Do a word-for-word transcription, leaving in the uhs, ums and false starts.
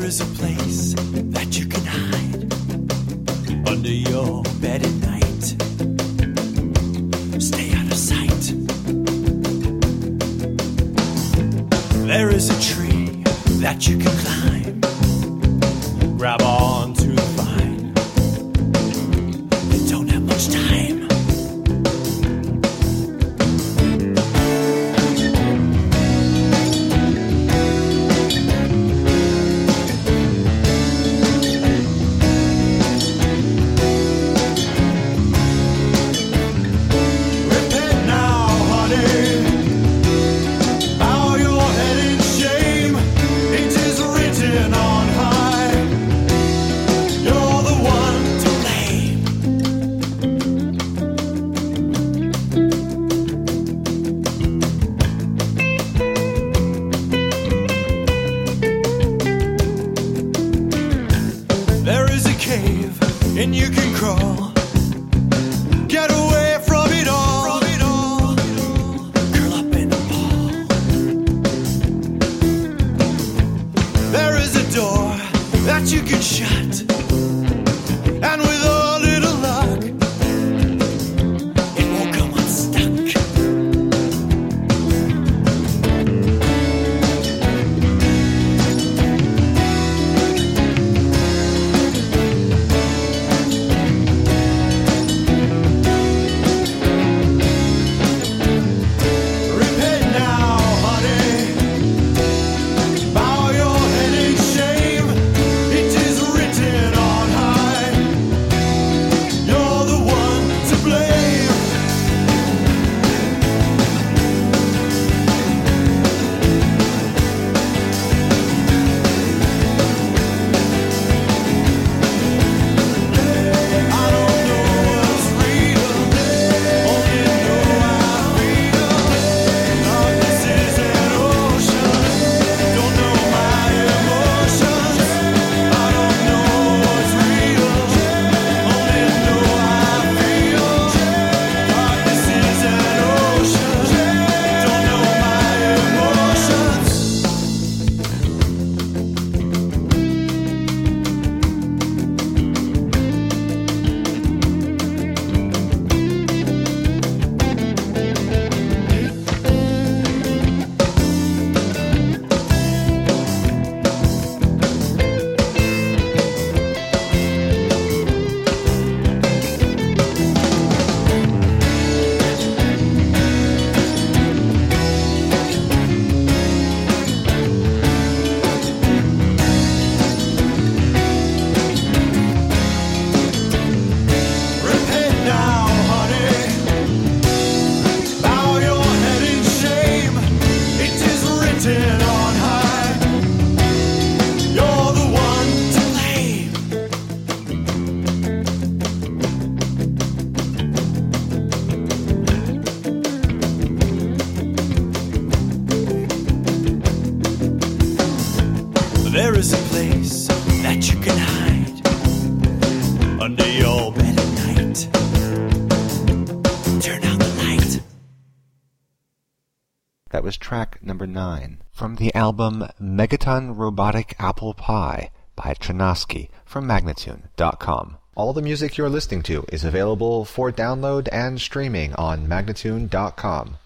is a place that you can hide under your bed at night. Stay out of sight. There is a tree that you can climb. Grab on to the vine. You don't have much time. And you can crawl, get away from it all, from it all. Curl up in a ball. There is a door that you can shut, and with a little luck, it won't come unstuck. There is a place that you can hide under your bed at night. Turn out the light. That was track number nine from the album Megaton Robotic Apple Pie by Tronosky from Magnatune dot com. All the music you're listening to is available for download and streaming on Magnatune dot com.